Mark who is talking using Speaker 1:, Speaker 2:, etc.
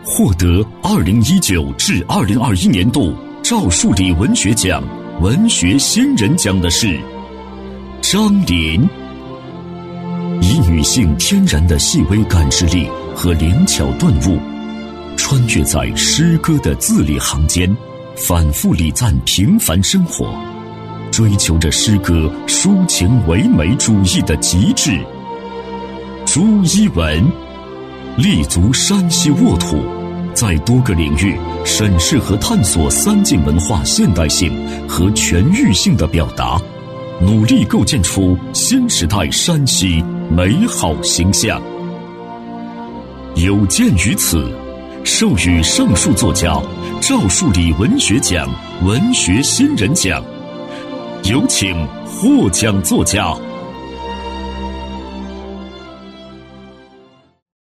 Speaker 1: 获得2019至2021年度赵树理文学奖文学新人奖的是张琳。以女性天然的细微感知力和灵巧顿悟，穿越在诗歌的字里行间，反复礼赞平凡生活，追求着诗歌抒情唯美主义的极致。朱一文立足山西沃土，在多个领域审视和探索三晋文化现代性和全域性的表达，努力构建出新时代山西美好形象。有鉴于此，授予上述作家赵树理文学奖文学新人奖。有请获奖作家